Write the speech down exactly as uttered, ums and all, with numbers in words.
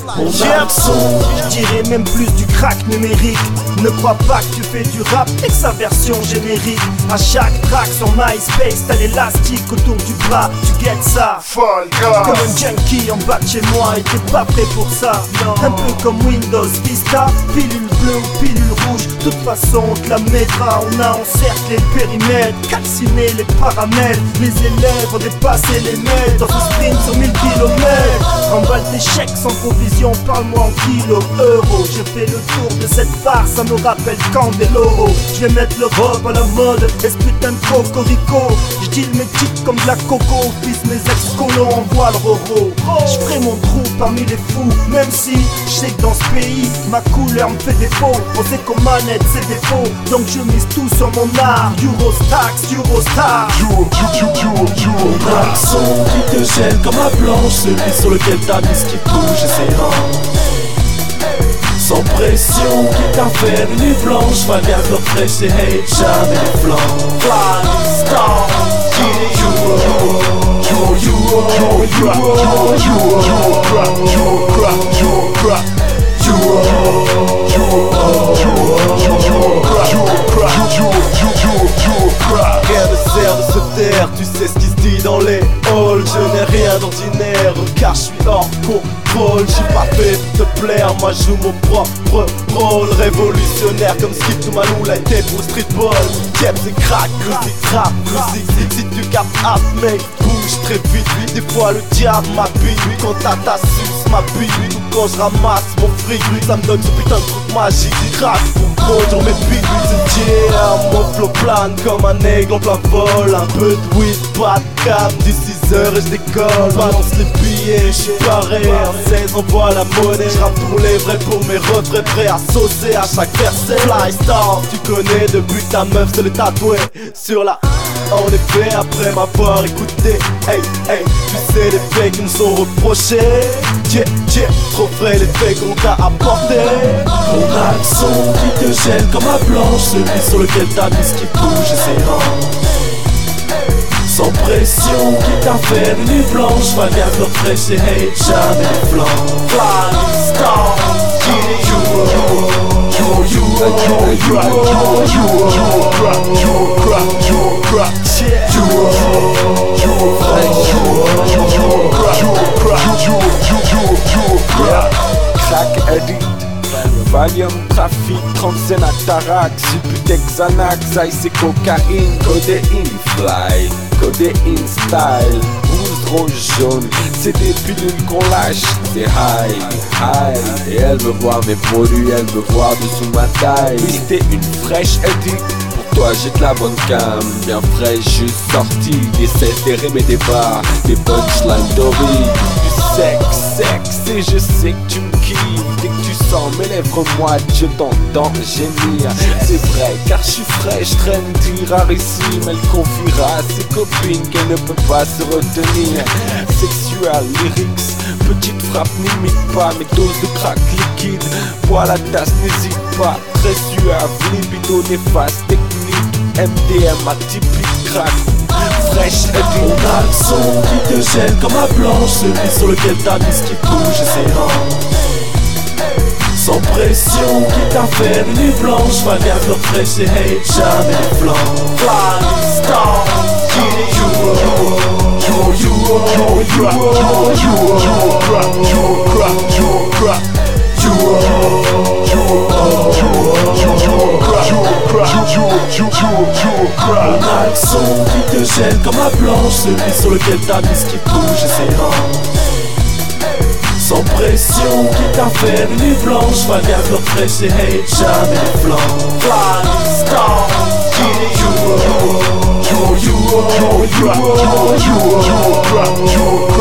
Mon accent, je dirais même plus du crack numérique. Ne crois pas que tu fais du rap et que sa version générique. À chaque track sur MySpace, t'as l'élastique autour du bras, tu guettes ça. Comme un junkie en bas de chez moi, et t'es pas prêt pour ça. Un peu comme Windows Vista, pilule bleue ou pilule rouge. De toute façon on te la mettra. On a encerclé le périmètre, calciné les paramètres. Les élèves ont dépassé les mètres dans ce sprint sur mille kilomètres. Remballe tes chèques sans provision, parle-moi en kilos, euros. J'ai fait le tour de cette barre, ça me rappelle Candeloro. Je vais mettre l'Europe à la mode, et ce putain de cocorico. J'deal mes titres comme de la coco, fils mes ex-colos envoient le roro. J'ferai mon trou parmi les fous, même si j'sais que dans ce pays, ma couleur me fait défaut. On sait qu'aux manettes c'est défaut, donc je mise tout sur mon art. Eurostax, Eurostar. Mon accent qui te gêne comme la blanche, celui sur lequel ta mise qui bouge et ses hanches. Sans pression, quitte à faire une nuit blanche, va bien leur fraîche et hate, jamais les blancs. Flying star, yeah, you are, you are, you are, you are, you are, you are, you are, you are, you are, you are. Rien ne sert de se taire, tu sais ce qui se dit dans les halls. Je n'ai rien d'ordinaire, car je suis hors contrôle. J'suis pas fait pour te plaire, moi je joue mon propre rôle. Révolutionnaire comme Skip to Malou l'a été pour le streetball. Jeb c'est crack, musique, rap, musique. Si tu captes hâte, mec, bouge très vite. Des fois le diable m'habille, quand t'as ta suce m'habille. Ou quand je ramasse mon fric, ça me donne ce putain de truc magique. Crack pour produire mes beats. Yeah, mon flow plane comme un aigle en plein vol. Un peu de weed, pas de cam, dix six heures et je décolle. Balance les billets, j'suis paré. En seize envoie la monnaie, j'rappe pour les vrais, pour mes retraits, prêts à saucer à chaque verset. Fly star, tu connais depuis ta meuf se les tatouer sur la. En effet, après m'avoir écouté, hey, hey, tu sais les faits qui me sont reprochés. Yeah, yeah, trop frais les faits qu'on t'a apporté. Mon accent qui te gêne comme la blanche, celui sur lequel ta mise qui bouge et ses hanches. Sans pression, quitte à faire une nuit blanche, va bien leur fraîche et hate, jamais les blancs. Flying star, yeah, you are, you are, you are, you are, you are, you are, you are, you are, Crack Eddie, Valium, trafic, trente-cinq Atarax, Subutex, Xanax, Ice et cocaïne, codéine, fly, codéine style, rouge, drôle, jaune, c'est des pilules qu'on lâche, c'est high, high, et elle veut voir mes produits, elle veut voir dessous ma taille, oui, t'es une fraîche Eddie. Toi j'ai de la bonne cam, bien fraîche, juste sortie. Des cesses, des rimes et des bars, des punchlines d'origine. Du sexe, sexe, et je sais que tu me kiffes. Dès que tu sens mes lèvres moites, je t'entends gémir. C'est vrai, car je suis fraîche, trendy, rarissime. Elle confiera à ses copines qu'elle ne peut pas se retenir. Sexual lyrics, petite frappe n'imite pas mes doses de crack liquide. Bois la tasse, n'hésite pas, très suave, libido néfaste, technique. M D M atypique, crack, fraîche et mon accent qui te gêne comme la blanche, celui sur lequel ta mise qui bouge et ses hanches. Sans pression, quitte à faire une nuit blanche, va bien leur fraîche et hate, jamais les blancs. Flying star, yeah, you are, you are, you are, you are, you are, you are, you are, you are, you are, mon accent qui te gêne comme la blanche, celui sur lequel ta mise qui bouge et ses hanches. Sans pression, quitte à faire une nuit blanche, va bien leur fraîche et hate, jamais les blancs. Flying star, yeah, you are, you are, you are, you are, you are, you are, you are, you are.